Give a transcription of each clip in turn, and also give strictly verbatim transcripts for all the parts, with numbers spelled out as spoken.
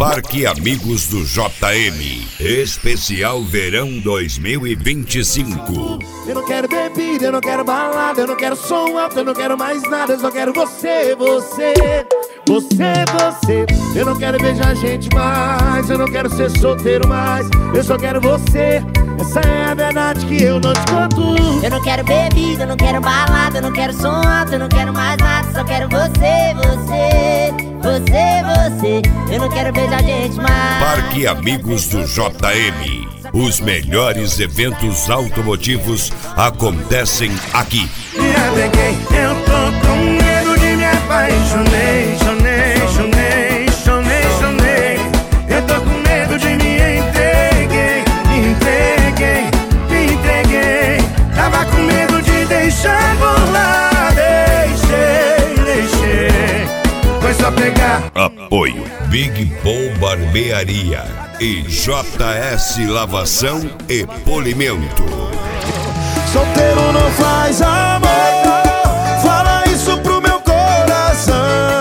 Parque Amigos do J M, especial verão dois mil e vinte e cinco. Eu não quero bebida, eu não quero balada, eu não quero som alto, eu não quero mais nada, eu só quero você, você, você, você. Eu não quero beijar gente mais, eu não quero ser solteiro mais, eu só quero você. Essa é a verdade que eu não te conto. Eu não quero bebida, eu não quero balada, eu não quero som alto, eu não quero mais nada, só quero você, você, você, você. Eu não quero beijar gente mais. Parque Amigos do J M. Os melhores eventos automotivos acontecem aqui. Me apeguei, eu tô com medo de me apaixonei, chonei, chonei, chonei, chonei. Eu tô com medo de me entreguei, me entreguei, me entreguei. Tava com medo de deixar rolar, deixei, deixei. Foi só pegar. Apoio Big Bom Barbearia e J S Lavação e Polimento. Solteiro não faz amor, fala isso pro meu coração.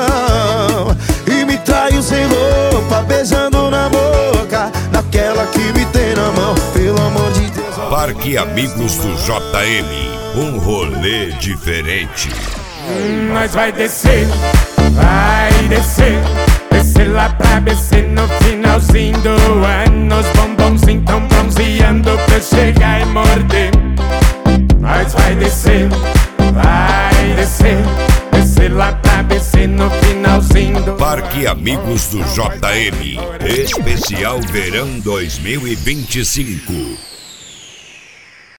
E me traiu sem roupa, beijando na boca, naquela que me tem na mão, pelo amor de Deus. Parque Amigos do J M, um rolê diferente. Hum, nós vai descer, vai descer, descer lá pra B C no finalzinho do ano. Os bombonzinhos tão bronzeando pra chegar e morder. Nós vai descer, vai descer, descer lá pra B C no finalzinho do Parque Amigos do J M, especial verão dois mil e vinte e cinco.